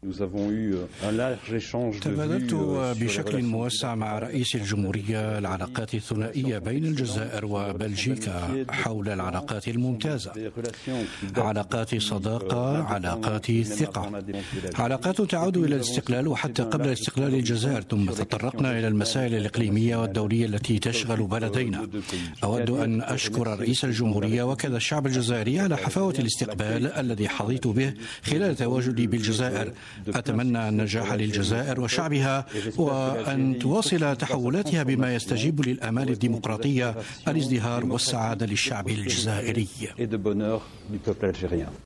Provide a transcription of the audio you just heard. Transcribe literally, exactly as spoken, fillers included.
تبادلت بشكل موسع مع رئيس الجمهورية العلاقات الثنائية بين الجزائر وبلجيكا حول العلاقات الممتازة، علاقات صداقة، علاقات ثقة، علاقات تعود إلى الاستقلال وحتى قبل استقلال الجزائر، ثم تطرقنا إلى المسائل الإقليمية والدولية التي تشغل بلدينا. أود أن أشكر رئيس الجمهورية وكذا الشعب الجزائري على حفاوة الاستقبال الذي حظيت به خلال تواجدي بالجزائر. أتمنى النجاح للجزائر وشعبها وأن تواصل تحولاتها بما يستجيب للآمال الديمقراطية، الازدهار والسعادة للشعب الجزائري.